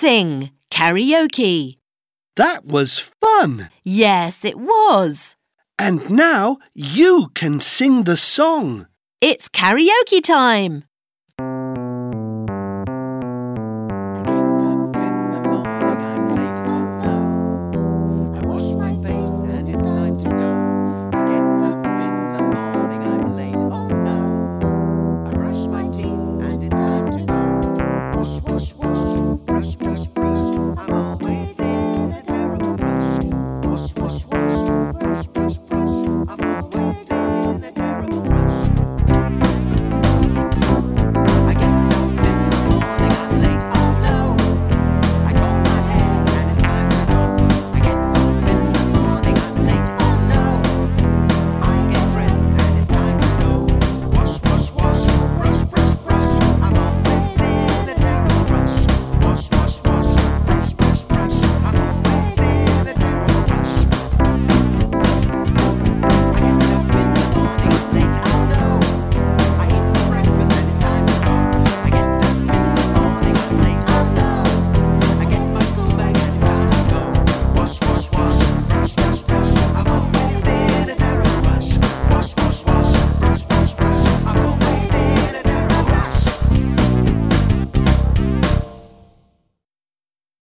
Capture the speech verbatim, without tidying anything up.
sing karaoke. That was fun! Yes, it was. And now you can sing the song. It's karaoke time. It's time